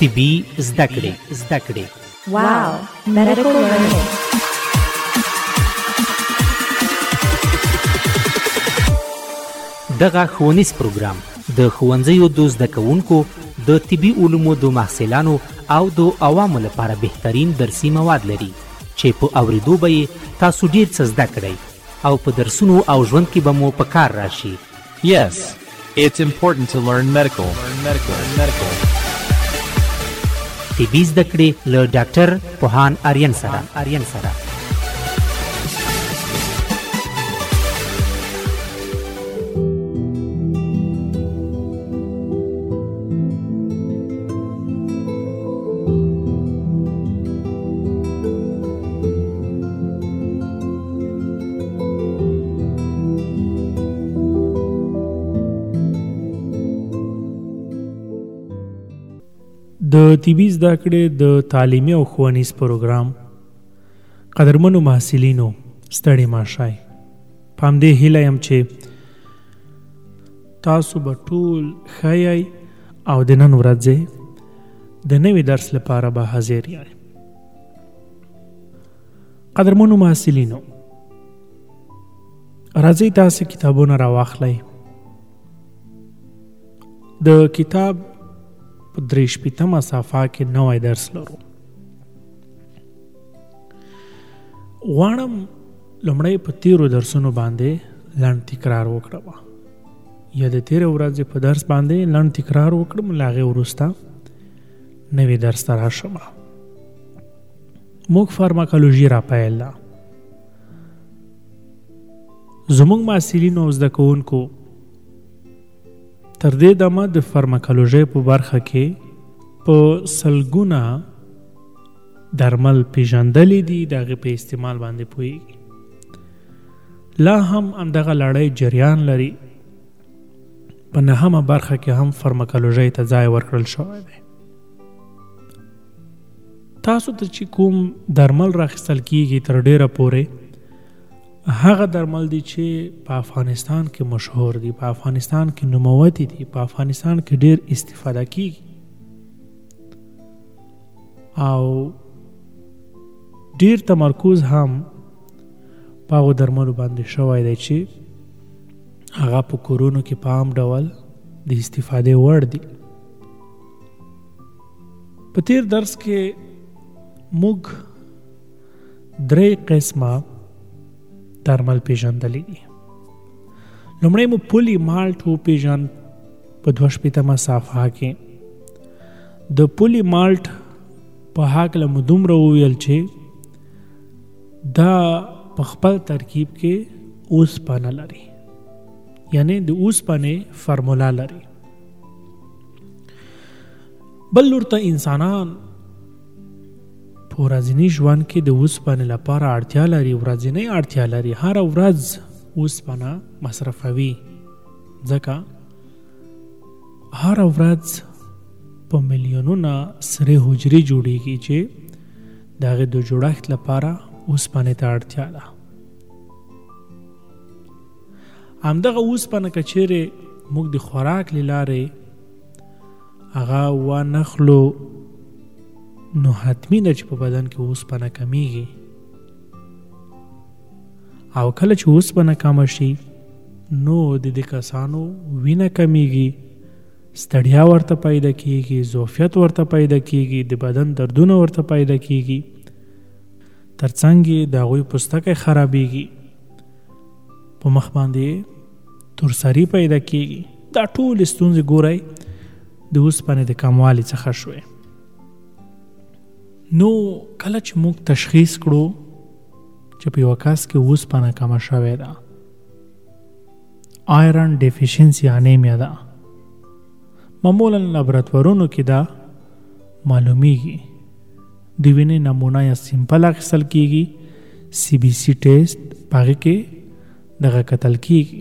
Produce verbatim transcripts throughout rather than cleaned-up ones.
طبي زده کړې زده کړې Wow, medical learning. دغه ښوونیز پروګرام د ښوونځیو د زده کوونکو د طبي علومو د محصلانو او د عوامو لپاره بهترین درسي مواد لري چې په اوریدو به یې تاسو ډیر څه زده کړئ او په درسونو او ژوند کې به مو په کار راشي. Yes, it's important to learn medical. Learn medical. Learn medical. طبي زده کړې له ډاکټر پوهان آریان سره آریان سره د طبي زده کړې د تعلیمي او ښوونیز پروګرام قدرمنو محصلینو ستړي مه شئ. په همدې هیله یم چې تاسو به ټول ښه یئ او د نن ورځې د نوي درس لپاره به حاضر یئ. قدرمنو محصلینو راځئ تاسې کتابونه راواخلئ. د کتاب په درې شپېتمه صفحه کې نوی درس لرو. غواړم لومړی په تیرو درسونو باندې لنډ تکرار وکړم یا د تیرې ورځې په درس باندې لنډ تکرار وکړم، له هغې وروسته نوي درس ته راشم. موږ فارماکولوژي را پیل ده. زموږ محصلینو او زده کوونکو تر دې دمه د فارماکولوژۍ په برخه کې په سلګونه درمل پیژندلي دي، د هغې په استعمال باندې پوهېږي. لا هم همدغه لړۍ جریان لري. په نهمه برخه کې هم فارماکولوژۍ ته ځای ورکړل شوی دی. تاسو ته چې کوم درمل راخیستل کېږي تر ډېره پورې هغه درمل دي چې په افغانستان کې مشهور دي، په افغانستان کې نوموتي دي، په افغانستان کې ډیر استفاده کیږي او ډیر تمرکز هم په هغو درملو باندې شوی دی چې هغه په کورونو کې په عام ډول د استفادې وړ دي. په تیر درس کې موږ درې قسمه درمل پیژندلی دي. لومړی مو پولی مالټ وپیژند په دوه شپېتمه صفحه کې. د پولی مالټ په هکله مو دومره وویل چې دا په خپل ترکیب کې اوسپنه لري، یعنی د اوسپنې فرمولا لري. بل لور ته انسانان په ورځني ژوند کې د اوسپنې لپاره اړتیا لري، ورځنۍ اړتیا لري، هره ورځ اوسپنه مصرفوي، ځکه هره ورځ په میلیونونه سرې حجرې جوړیږي چې د هغې د جوړښت لپاره اوسپنې ته اړتیا ده. همدغه اوسپنه که چیرې موږ د خوراک له لارې هغه وانخلو نو حتمی ده چې په بدن کې اوسپنه کمیږي، او کله چې اوسپنه کمه شي نو د دې کسانو وینه کمیږي، ستړیا ورته پیدا کیږي، ضعفیت ورته پیدا کیږي، د بدن دردونه ورته پیدا کیږي، ترڅنګ یې د هغوی پوستکی خرابیږي، په مخ باندې تورسري پیدا کیږي. دا ټولې ستونزې ګورئ د اوسپنې د کموالي څخه شوې. نو کله چې موږ تشخیص کړو چې په یوه کس کې اوسپنه کمه شوې ده، آیرن ډیفیشنسي انیمیا ده، معمولا لابراتوارونو کې دا معلومیږي. د وینې نمونه یا سیمپل اخیستل کیږي، سی بی سی ټیسټ په هغې کې دغه کتل کیږي.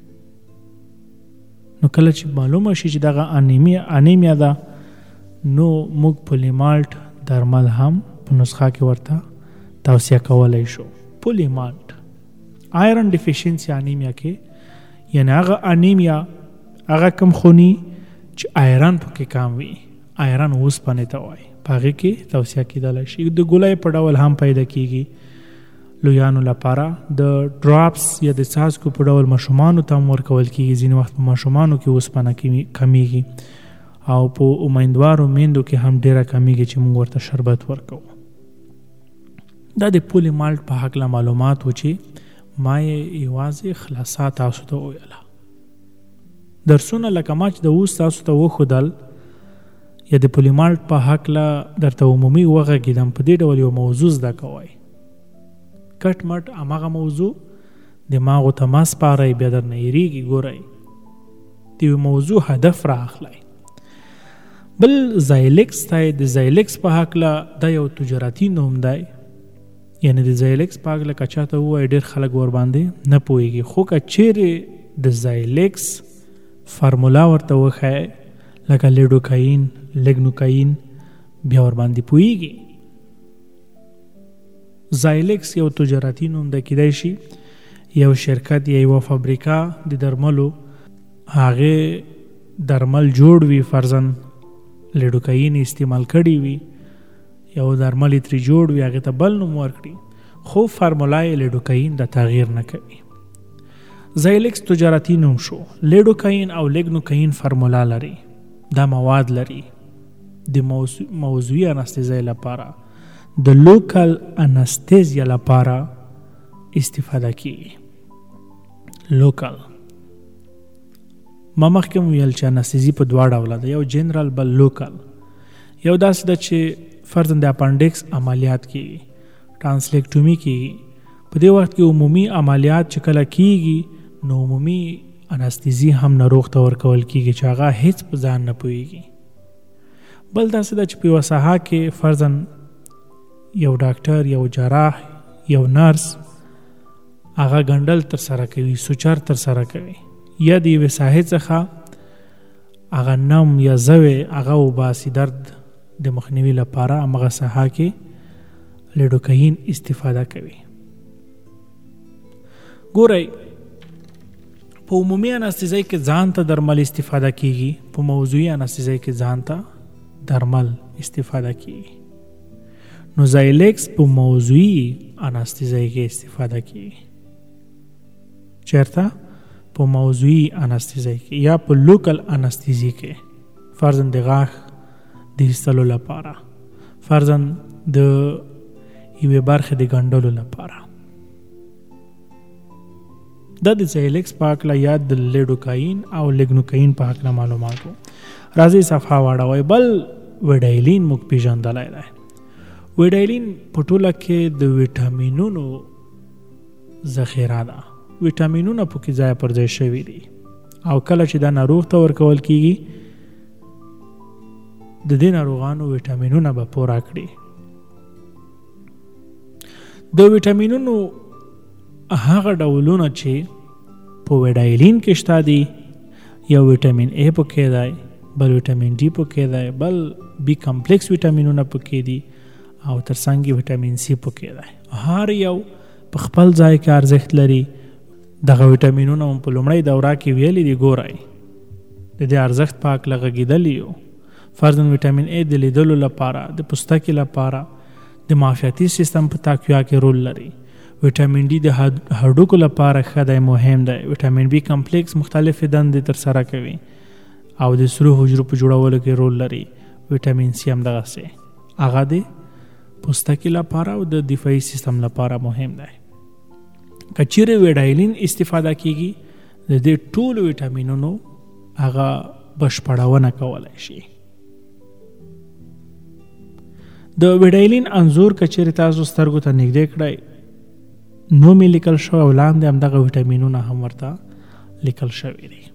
نو کله چې معلومه شي چې دغه انیمیا انیمیا ده، نو موږ پولیمالټ درمل هم په نسخه کې ورته توصیه کولی شو. پولیمالټ آیرن ډیفیشنسي انیمیا کې، یعنی هغه انیمیا، هغه کم خونی چې آیرن پکې کم وي، آیرن اوسپنې ته وایي، په هغې کې توصیه کېدلی شي. د ګولۍ په ډول هم پیدا کېږي لویانو لپاره. د ډراپس یا د څاڅکو په ډول ماشومانو ته هم ورکول کېږي. ځینې وخت په ماشومانو کې اوسپنه کمیږي او په امیندوارو میندو کې هم ډېره کمیږي چې موږ ورته شربت ورکوو. دا د پولي مالټ په هکله معلومات و چې ما یې یوازې خلاصه تاسو ته وویله. درسونه لکه ما چې د اوس تاسو ته وښودل یا د پولي مالټ په هکله درته عمومي وغږېدم، په دې ډول یو موضوع زده کوئ. کټ مټ هماغه موضوع دماغو ته مه سپارئ، بیا درنه هېرېږي. ګورئ د یو موضوع هدف رااخلئ. بل زایلیکس دی. د زایلیکس په هکله دا یو تجارتي نوم دی، یعنی د زایلیکس په هکله که چاته ووایي ډېر خلک ورباندې نه پوهېږي. خو که چیرې د زایلیکس فارمولا ورته وښایئ لکه لیډوکاین، لیګنوکاین، بیا ورباندې پوهېږي. زایلیکس یو تجارتي نوم دی. کیدای شي یو شرکت یا یوه فابریکه د درملو هغې درمل جوړ وي، فرضاً لیډوکاین استعمال کړي وي، یو درمل یې ترې جوړ وي، هغې ته بل نوم ورکړي، خو فارمولا یې لیډوکاین د تغییر نه کوي. زایلیکس تجارتي نوم شو. لیډوکاین او لیګنوکاین فارمولا لري. دا مواد لري د موضوعي انستیزیا لپاره، د لوکل انستیزیا لپاره استفاده کیږي. لوکل ما مخکې ویل چې انستیزي په دوه ډوله ده، یو جنرال بل لوکل. یو داسې ده چې فرضاً د اپنډکس عملیات کیږي، ټرانسلیکټومي کیږي. په دې وخت کې عمومي عملیات چې کله کیږي نو عمومي انستیزي هم ناروغ ته ورکول کیږي چې هغه هیڅ په ځان نه پوهېږي. بل داسې ده چې په یوه ساحه کې فرضاً یو ډاکټر، یو جراح، یو نرس هغه ګنډل ترسره کوي، سوچر ترسره کوي، یا د یوې ساحې څخه هغه نم یا زوی هغه وباسي درد د مخنیوي لپاره، همغه ساحه کې لیډوکاین استفاده کوي. ګورئ په عمومي انستیزۍ کې ځان ته درمل استفاده کیږي، په موضوعي انستیزۍ کې ځان ته درمل استفاده کیږي. نو زایلیکس په موضوعي انستیزۍ کې استفاده کیږي. چیرته؟ په موضوعي انستیزۍ کې یا په لوکل انستیزي کې، فرضاً د غاښ د ایستلو لپاره، فرضاً د یوې برخې د ګنډلو لپاره. دا د زایلیکس په هکله یا د لیډوکاین او لیګنوکاین په هکله معلوماتو. راځئ صفحه واړوئ. بل ویډایلین موږ پیژندلی دی. ویډایلین په ټوله کې د ویټامینونو ذخیره ده. ویټامینونه پکې ځای پر ځای شوي دي او کله چې دا ناروغ ته ورکول کیږي د دې ناروغانو ویټامینونه به پوره کړي. د ویټامینونو هغه ډولونه چې په ویډایلین کې شته دي، یو ویټامین ای پکې دی، بل ویټامین ډي پکې دی، بل بی کمپلیکس ویټامینونه پکې دي او ترڅنګ ویټامین سی پکې دی. هر یو په خپل ځای کې ارزښت لري. دغه ویټامینونه هم په لومړۍ دوره کې ویلي دي. ګورئ د دې ارزښت په هکله غږېدلي یو. فرضاً ویټامین ای د لیدلو لپاره، د پوستکي لپاره، د معافیتي سیستم په تقویه کې رول لري. ویټامین ډي د هډوکو لپاره ښه دی، مهم دی. ویټامین بی کمپلیکس مختلفې دندې ترسره کوي او د سرو حجرو په جوړولو کې رول لري. ویټامین سی هم دغسې هغه د پوستکي لپاره او د دفاعي سیستم لپاره مهم دی. که چیرې ویډایلین استفاده کیږي د دې ټولو ویټامینونو هغه بشپړونه کولی شي. د ویډایلین انځور که چیرې تاسو سترګو ته نږدې کړئ نوم یې لیکل شوی او لاندې همدغه ویټامینونه هم ورته لیکل شوي دي.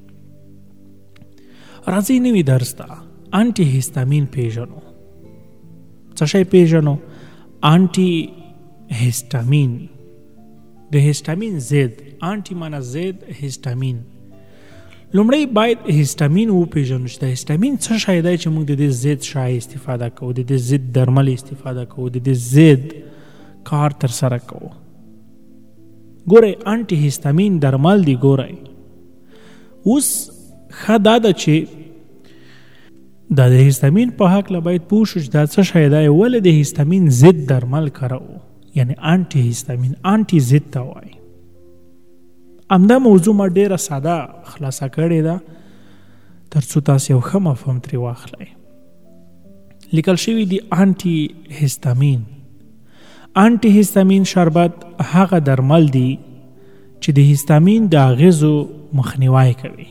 راځئ نوي درس ته انټي هیستامین پیژنو. څه شی پیژنو؟ انټي هیستامین. د هیستامین ضد، انټي معنا ضد، هیستامین. لومړی باید هیستامین وپیژنو چې د هیستامین څه شی دی چې موږ د دې ضد شی استفاده کوو، د دې ضد درمل استفاده کوو، د دې ضد کار ترسره کوو. ګورئ انټي هیستامین درمل دي. ګورئ اوس ښه دا ده چې دا د هیستامین په حق له باید پوه شو چې دا څه شی دی، ولې د هیستامین ضد درمل کارو، یعنی انټي هیستامین، انټي ضد ته وایي. همدا موضوع ما ډیره ساده خلاصه کړې ده تر څو تاسو یو ښه مفهوم ترې واخلئ. لیکل شوي دي انټي هیستامین. انټي هیستامین شربت هغه درمل دي چې د هیستامین د اغیزو مخنیوی کوي.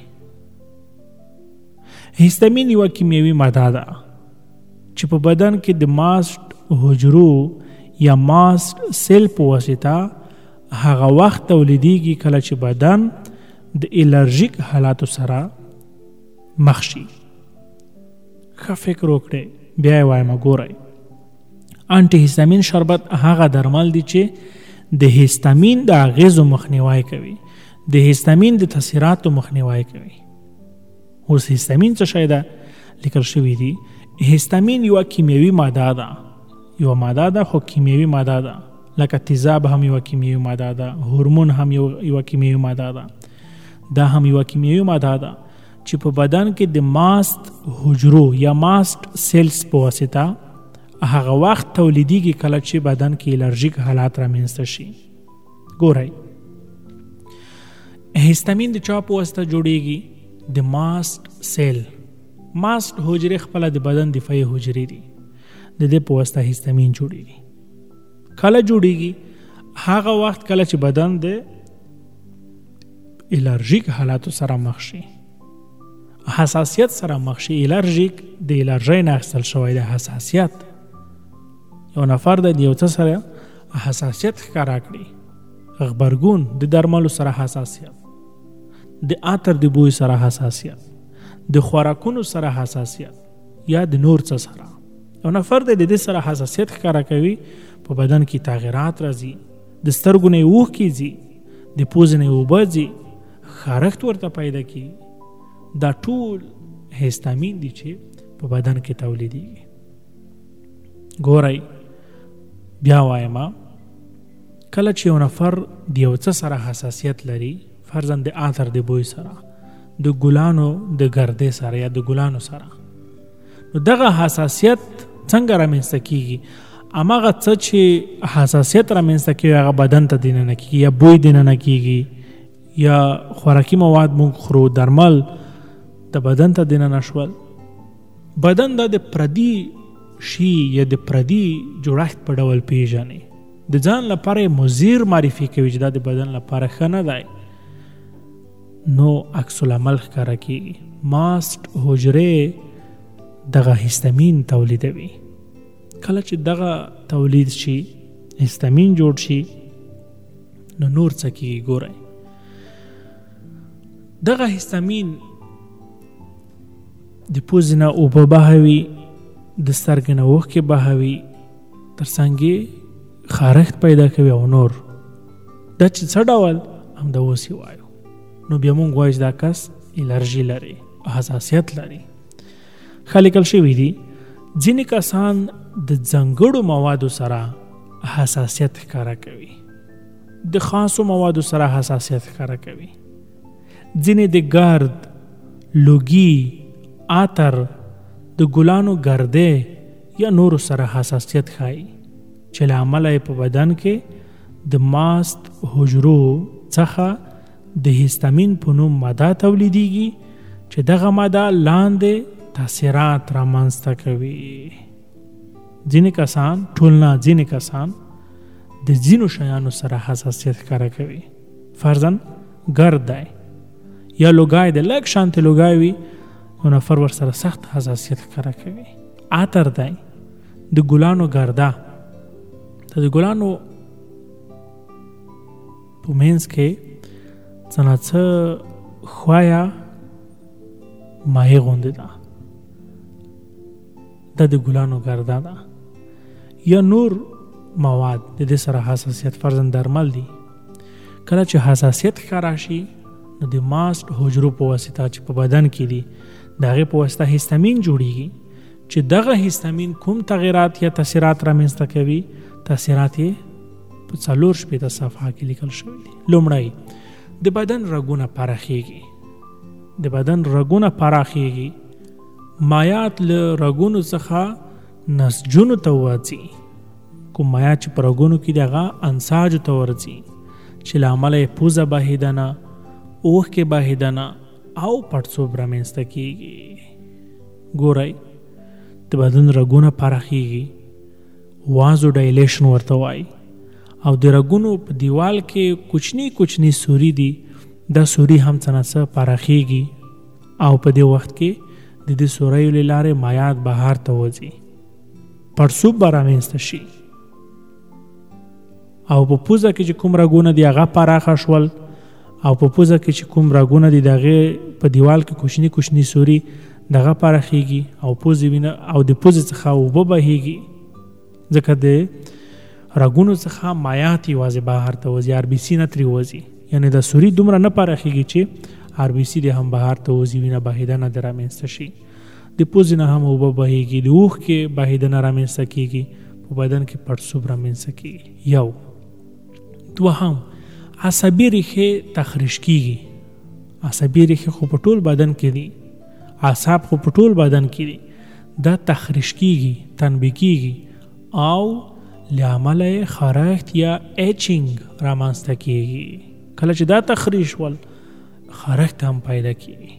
هیستامین یو کیمیاوي ماده ده چې په بدن کې د ماست حجرو یا ماست سیل په واسطه هغه وخت تولیدیږي کله چې بدن د الرژیک حالاتو سره مخ شي. ښه فکر وکړئ، بیا یې وایم ګورئ. انټي هیستامین شربت هغه درمل دي چې د هیستامین د اغیزو مخنیوی کوي، د هیستامین د تاثیراتو مخنیوی کوي. اوس هیستامین څه شی ده؟ لیکل شوي دي هیستامین یو کیمیاوي ماده ده، یو ماده ده خو کیمیاوي ماده ده، لکه تیزاب هم یو کیمیاوي ماده ده، هورمون هم یو یو کیمیاوي ماده ده. دا هم یو کیمیاوي ماده ده چې په بدن کې د ماست حجرو یا ماست سیلز په واسطه هغه وخت تولیدیږي کله چې بدن کې الرژیک حالات رامنځته شي. ګورئ، هیستامین د چا په واسطه جوړیږي؟ د ماست سیل. ماست حجرې خپله د بدن دفاعي حجرې دي، د دې په واسطه هیستامین جوړیږي. کله جوړیږي؟ هغه وخت کله چې بدن د الرژیک حالاتو سره مخ شي، حساسیت سره مخ شي. الرژیک د الرژۍ نه اخیستل شوی دی. حساسیت یو نفر د یو څه سره حساسیت ښکاره کړي، غبرګون، د درملو سره حساسیت، د عطر د بوی سره حساسیت، د خوراکونو سره حساسیت، یا د نور څه سره. یو نفر د دې سره حساسیت ښکاره کوي، په بدن کې تغیرات راځي، د سترګو نه اوښکې ځي، د پوزې نه اوبه ځي، خارښت ورته پیدا کېږي. دا ټول هیستامین دي چې په بدن کې تولیدیږي. ګورئ، بیا وایم، کله چې یو نفر د یو څه سره حساسیت لري، فرضاً د عطر د بوی سره، د ګلانو د ګردې سره یا د ګلانو سره، نو دغه حساسیت څنګه رامنځته کیږي؟ هماغه څه چې حساسیت رامنځته کوي هغه بدن ته دننه کیږي، یا بوی دننه کیږي، یا خوراکي مواد موږ خورو، درمل د بدن ته دننه شول. بدن دا د پردي شي یا د پردي جوړښت په ډول پیژني، د ځان لپاره مضر معرفي کوي چې دا د بدن لپاره ښه نه دی، نو عکس العمل ښکاره کیږي. ماست حجرې دغه هیستامین تولیدوي. کله چې دغه تولید شي، هیستامین جوړ شي، نو نور څه کیږي؟ ګورئ، دغه هیستامین د پوزې نه اوبه بهوي، د سترګې نه اوښکې بهوي، تر څنګ یې خارښت پیدا کوي او نور. دا چې څه ډول همدا اوس یې وایو، نو بیا مونږ وایو چې دا کس الرژي لري، حساسیت لري. ښه لیکل شوي دي ځینې کسان د ځانګړو موادو سره حساسیت ښکاره کوي، د خاصو موادو سره حساسیت ښکاره کوي. ځینې د ګرد، لوګي، عطر، د ګلانو ګردې یا نورو سره حساسیت ښایي، چې له امله یې په بدن کې د ماست حجرو څخه د هیستامین په نوم ماده تولیدیږي، چې دغه ماده لاندې تاثیرات رامنځته کوي. ځینې کسان، ټول نه، ځینې کسان د ځینو شیانو سره حساسیت ښکاره کوي. فرضاً ګرد دی یا لوګای دی، لږ شانتې لوګای وي، نو نفر ورسره سخت حساسیت ښکاره کوي. عطر دی، د ګلانو ګرده، د ګلانو په منځ کې څه نه څه ښویه مایع غوندې ده، دا د ګلانو ګرده ده. یا نور مواد د دې سره حساسیت، فرضاً درمل دي. کله چې حساسیت ښکاره شي، نو د ماست حجرو په واسطه چې په بدن کې دي، د هغې په واسطه هیستامین جوړیږي، چې دغه هیستامین کوم تغیرات یا تاثیرات رامنځته کوي. تاثیرات یې په څلور شپېته صفحه کې لیکل شوي دي. لومړی، د بدن رګونه پراخیږي، د بدن رګونه پراخیږي، مایات له رګونو څخه نسجونو ته وځي. کوم مایات چې په رګونو کې دي هغه انساجو ته ورځي چې له امله یې پوزه بهېدنه، اوښکې بهېدنه او پړسوب رامنځته کېږي. ګورئ د بدن رګونه پراخېږي، وازو ډایلیشن ورته وایي، او د رګونو په دیوال کې کوچني کوچني سوري دي، دا سوري هم څه نه څه پراخېږي او په دې وخت کې د دې سوریو له لارې مایات بهر ته وځي، پړسوب به رامنځته شي. او په پوزه کې چې کوم رګونه دي هغه پراخه شول، او په پوزه کې چې کوم رګونه دي د هغې په دیوال کې کوچني کوچني سوري دغه پراخېږي او پوزې وینه او د پوزې څخه اوبه بهېږي، ځکه د رګونو څخه مایات یوازې بهر ته وځي، آر بي سي نه ترې وځي. یعنې د سوري دومره نه پراخېږي چې آر بي سي دې هم بهر ته وځي، وینه بهېدنه دې رامنځته شي، د پوزې نه هم اوبه بهېږي، د اوښکې بهېدنه رامنځته کېږي، په بدن کې پړسوب رامنځته کېږي. یو دوهم عصبي ریښې تخریش کېږي. عصبي ریښې خو په ټول بدن کې دي، اعصاب خو په ټول بدن کې دي، دا تخریش کېږي، تنبیه کېږي او له امله یې خارښت یا ایچینګ رامنځته کېږي. کله چې دا تخریش ول خارښت هم پیدا کېږي.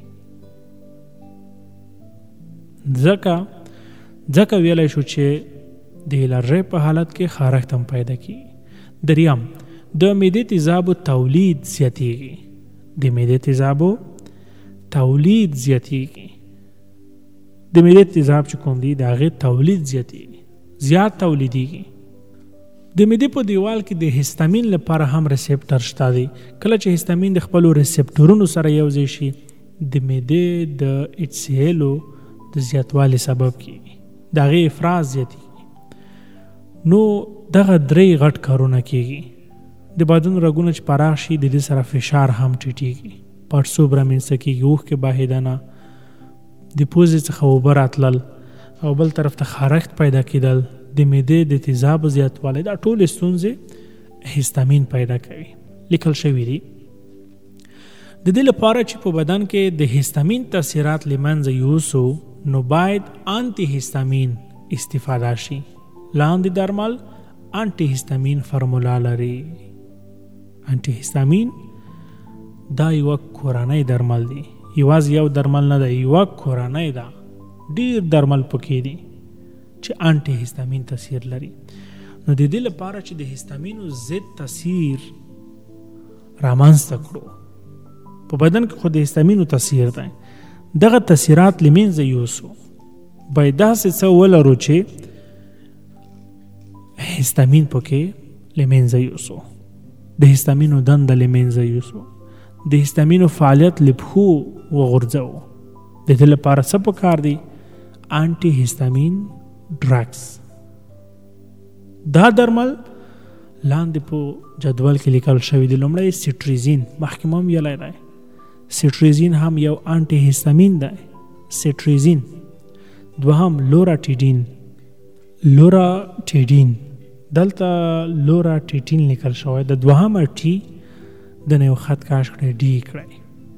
ځکه ځکه ویلی شو چې د الرژۍ په حالت کې خارښت هم پیدا کېږي. دریم د معدې تیزابو تولید زیاتېږي. د معدې تیزابو تولید زیاتېږي. د معدې تیزاب چې کوم دی د هغې تولید زیاتېږي، زیات تولیدېږي. د معدې په دیوال کې د هیستامین لپاره هم ریسپټر شته دی. کله چې هیستامین د خپلو ریسپټرونو سره یوځای شي د معدې د اچ سی ایلو د زیاتوالي سبب کېږي، د هغې افراز زیاتېږي. نو دغه درې غټ کارونه کېږي. د بدن رګونه چې پراخ شي د دې سره فشار هم ټیټېږي، پړسوب رامنځته کېږي، اوښکې بهېدنه، د پوزې څخه اوبه راتلل او بل طرف ته خارښت پیدا کېدل، د معدې د تیزابو زیاتوالی، دا ټولې ستونزې هیستامین پیدا کوي. لیکل شوي دي د دې لپاره چې په بدن کې د هیستامین تاثیرات له منځه یوسو نو باید آنټي هیستامین استفاده شي. لاندې درمل آنټي هیستامین فرمولا لري. آنټي هیستامین دا یو کورنۍ درمل دی، یوازې یو درمل نه دی، یو کورنۍ ده، ډیر درمل پکې دي چې آنټي هیستامین تاثیر لري. نو د دې لپاره چې د هیستامینو ضد تاثیر رامنځته کړو، په بدن کې خو د هیستامینو تاثیر دی، دغه تاثیرات له منځه یوسو، باید داسې څه ولرو چې هیستامین پکې له منځه یوسو، د هیستامینو دنده له منځه یوسو، د هیستامینو فعالیت له پښو وغورځوو. د دې لپاره څه پکار دي؟ آنټي هیستامین ډرګز. دا درمل لاندې په جدول کې لیکل شوي دي. لومړی سټریزین، مخکې مو هم ویلی دی، سټریزین هم یو آنټي هیستامین دی، سټریزین. دوهم لوراټیډین، لوراټیډین دلته لوراټیټین لیکل شوی، د دوهمه ټي د نه یو خط کاش کړی، ډي کړی،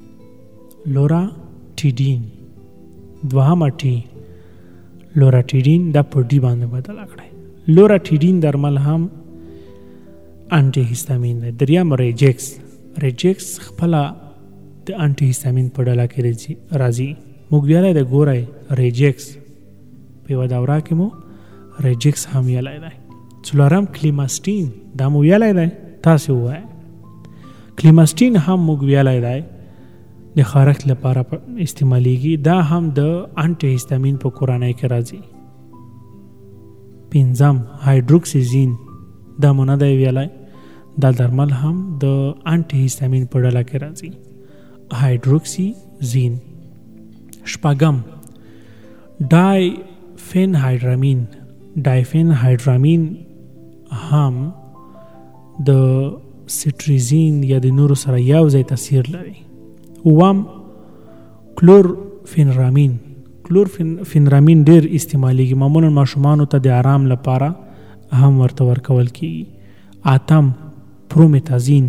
لوراټیډین، دوهمه ټي لوراټیډین دا په ډي باندې بدله کړی. لوراټیډین درمل هم آنټي هیستامین دی. دریم ریجکس، ریجکس خپله د آنټي هیستامین په ډله کې راځي. موږ ویلی دی، ګورئ ریجکس په یوه دوره کې مو ریجکس هم ویلی دی. څلورم کلیماسټین، دا مو ویلی دی، تاسې ووایئ. کلیماسټین هم موږ ویلی دی د خارښت لپاره استعمالیږي، دا هم د آنټي هیستامین په کورنۍ کې راځي. پنځم هایدروکسیزین، دا مو نه دی ویلی، دا درمل هم د آنټي هیستامین په ډله کې راځي، هایدروکسیزین. شپږم ډای فین هایډرامین، ډایفین هایډرامین هم د سټریزین یا د نورو سره یو ځای تاثیر لري. اووم کلورفینرامین، کلورفینرامین ډیر استعمالیږي، معمولا ماشومانو ته د آرام لپاره هم ورته ورکول کیږي. اتم پرومیتازین،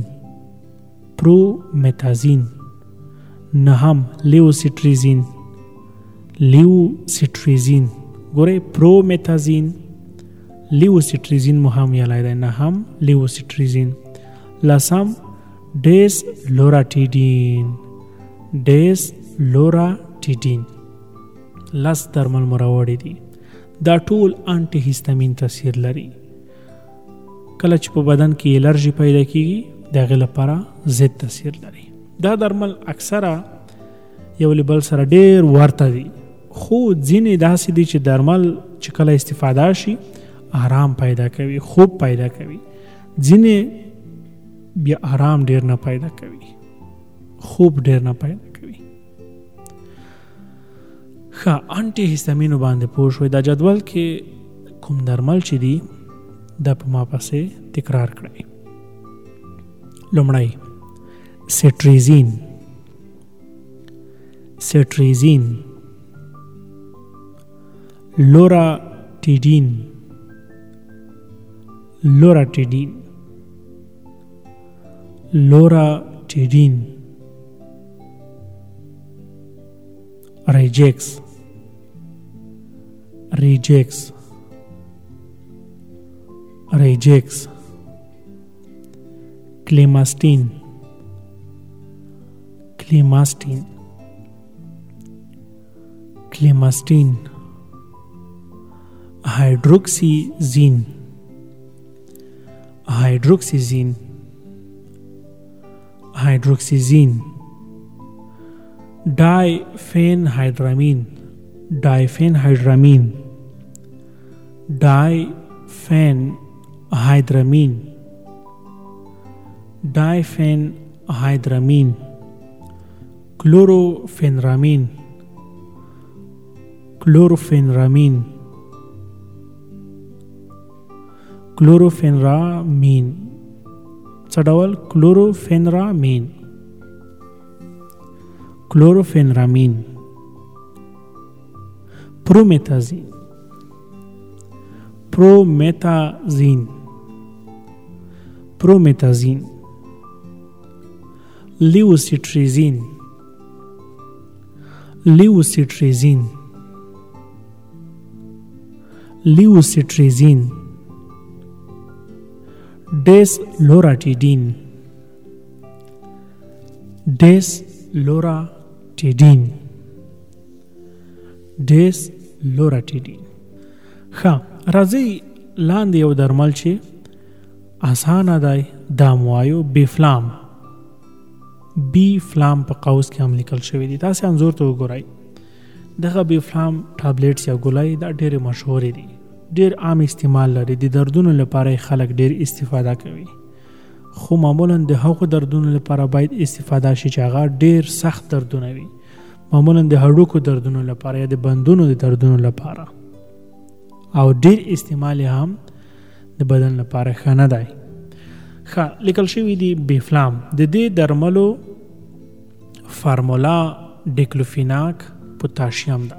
پرومیتازین. نهم لیوسیټریزین، لیوسیټریزین. ګورئ پرومیتازین لیوسیټریزین مو هم یادای دی، نه هم لیوسیټریزین. لسم ډیس لوراتیډین. ډیس لوراتیډین لس درمل مو راوړي دي. دا ټول انټي هیستامین تاثیر لري. کله چې په بدن کې الرجی پیدا کیږي د هغې لپاره ضد تاثیر لري. دا درمل اکثره یو له بل سره ډېر ورته دي، خو ځینې داسې دي چې درمل چې کله استفاده شي آرام پیدا کوي، خوب پیدا کوي. ځینې بیا آرام ډېر نه پیدا کوي، خوب ډېر نه پیدا کوي. ښه انټي هیستامینو باندې پوه شوئ. دا جدول کې کوم درمل چې دي دا په ما پسې تکرار کړئ. لومړی سټریزین. سټریزین. لوراتیډین. لوراتیډین. لوراتیډین. ریجیکس. ریجیکس. ریجیکس. کلیماستین. کلیماستین. کلیماستین. هایدروکسیزین. هایدروکسیزین. هایدروکسیزین. ډایفینهایدرامین. ډایفینهایدرامین. ډایفینهایدرامین. ډایفینهایدرامین. کلوروفینرامین. کلوروفینرامین. کلوروفینرامین. څه ډول؟ کلوروفینرامین. کلوروفینرامین. پرومیتازین. پرومیتازین. پرومیتازین. لیوسیټریزین. لیوسیټریزین. لیوسیټریزین. ډیس لوراتیډین. ډیس لوراتیډین. ډیس لوراتیډین. ښه راځئ لاندې یو درمل چې اسانه دی دا مو وایو. بی فلام. بی فلام په قوس کې هم لیکل شوي دي، تاسې انځور ته وګورئ. دغه بی فلام ټابلیټس یا ګولۍ دا ډېرې مشهورې دي، ډېر عام استعمال لري. د دردونو لپاره خلک ډېر استفاده کوي، خو معمولا د هغو دردونو لپاره باید استفاده شي چې هغه ډېر سخت دردونه وي. معمولا د هډوکو دردونو لپاره یا د بندونو د دردونو لپاره، او ډېر استعمال هم د بدن لپاره ښه نه دی. ښه لیکل شوي دي بی فلام. د دې درملو فارمولا ډیکلوفیناک پوتاشیم ده.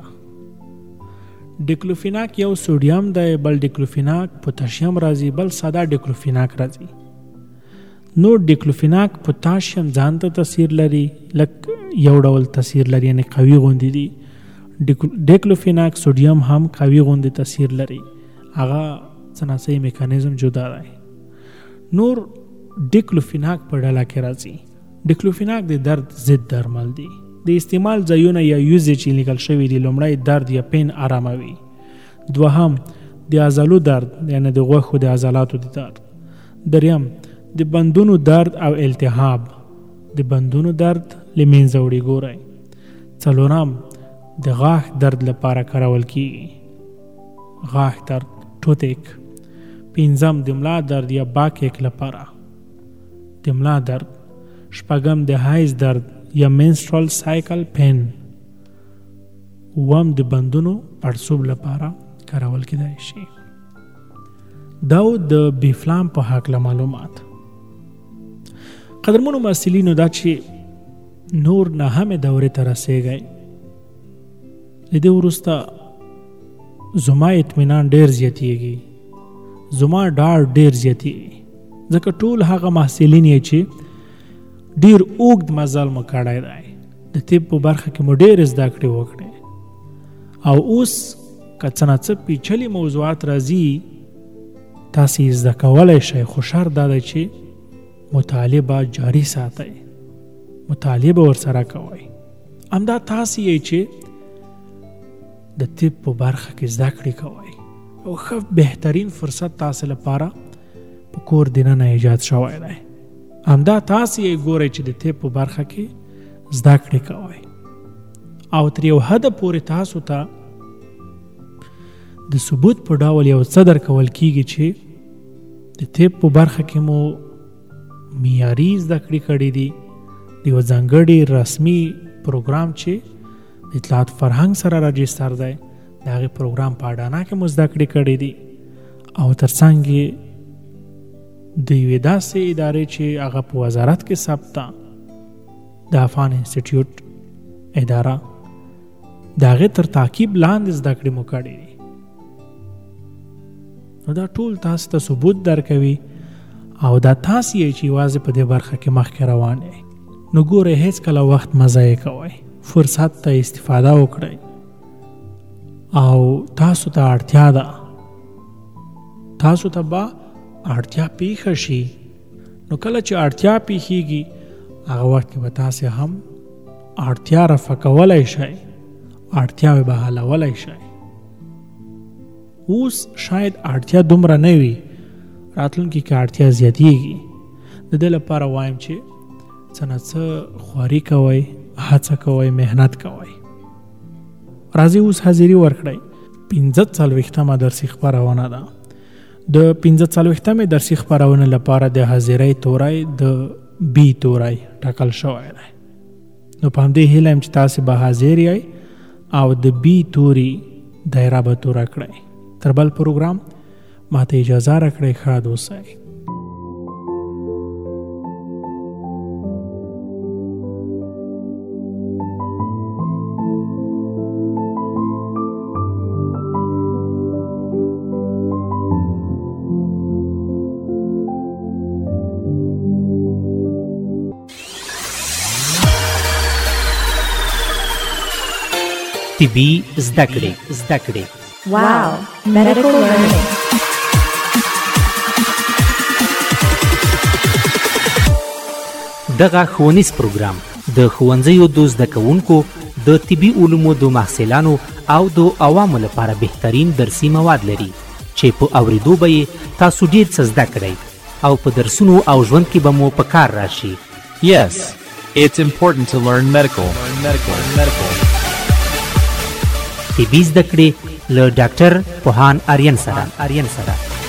ډیکلوفیناک یو سوډیم دی، بل ډیکلوفیناک پوتاشیم راځي، بل ساده ډیکلوفیناک راځي. نو ډیکلوفیناک پوتاشیم ځان ته تاثیر لري، لک یو ډول تاثیر لري، یعنی قوي غوندې دي. ډیکلوفیناک سوډیم هم قوي غوندې تاثیر لري، هغه څناسي میکانیزم جدا دی. نور ډیکلوفیناک په ډله کې راځي. ډیکلوفیناک د درد ضد درمل دی. د استعمال ځایونه یا یوزیج لیکل شوي دي. لومړی درد یا پین آراموي. دوهم د عضلو درد، یعنی د غوښو د عضلاتو د درد. دریم د بندونو درد او التهاب، د بندونو درد له منځه وړي. ګورئ. څلورم د غاښ درد لپاره کارول کیږي، غاښ درد ټوتیک. پنځم د ملا درد یا باک ایک لپاره، د ملا درد. شپږم د حیض درد یا منسترال سایکل پین. اووم د بندونو پړسوب لپاره کارول کیدای شي. دا د بیفلام په هکله معلومات. قدرمنو محصلینو، دا چې نور نهمې دورې ته رسیږئ، د دې وروسته زما اطمینان ډېر زیاتیږي، زما ډاډ ډېر زیاتیږي، ځکه ټول هغه محصلین یې چې ډېر اوږد مزل مو کړی دی، د طب په برخه کې مو ډېر زده کړې وکړې، او اوس که څه نه څه پیچلي موضوعات راځي تاسې زده کولی شئ، خو شرط دا دی چې مطالعه به جاري ساتئ، مطالعه به ورسره کوئ. همدا تاسې یې چې د طب په برخه کې زده کړې کوئ او ښه بهترین فرصت تاسې لپاره په کور دننه ایجاد شوی دی. همدا تاسې یې ګورئ چې د طب په برخه کې زده کړې کوئ او تر یو حده پورې تاسو ته د ثبوت په ډول یو څه درکول کېږي چې د طب په برخه کې مو معیاري زده کړې کړې دي، د یو ځانګړي رسمي پروګرام چې د اطلاعات فرهنګ سره راجستر دی د هغې پروګرام په اډانه کې مو زده کړې کړې دي او تر څنګ یې د یوې داسې ادارې چې هغه په وزارت کې ثبت ده د افغان انسټیټیوټ اداره د هغې تر تعقیب لاندې زده کړې مو کړې دي. نو دا ټول تاسو ته ثبوت درکوي او دا تاسو یې چې یوازې په دې برخه کې مخکې روان یې. نو ګورئ هېڅکله وخت مه ضایع کوئ، فرصت ته استفاده وکړئ او تاسو ته اړتیا ده، تاسو ته به اړتیا پیښه شي. نو کله چې اړتیا پیښیږي هغه وخت کې به تاسې هم اړتیا رفع کولی شئ، اړتیاوې به حلولی شئ. اوس شاید اړتیا دومره نه وي، راتلونکي کې اړتیا زیاتیږي. د دې لپاره وایم چې څه نه څه خواري کوئ، هڅه کوئ، محنت کوئ. راځئ اوس حاضري ورکړئ. پنځه څلوېښتمه درسي خپرونه ده. د پنځه څلوېښتمې درسي خپرونې لپاره د حاضرۍ توری د بي توری ټاکل شوی دی. نو په همدې هیله یم چې تاسې به حاضر یئ او د بي توري دایره به توره کړئ. تر بل پروګرام ماته اجازه راکړئ، ښاد اوسئ. طبي زده کړې زده کړې Wow, medical learning. دغه ښوونیز پروګرام د ښوونځیو د زده کوونکو د طبي علومو د محصلانو او د عوامو لپاره بهترین درسي مواد لري چې په اورېدو به یې تاسو ډېر څه زده کړئ او په درسونو او ژوند کې به مو په کار راشي. Yes, it's important to learn medical. Medical. Medical. طبي زده کړې له ډاکټر پوهان آریان سره آریان سره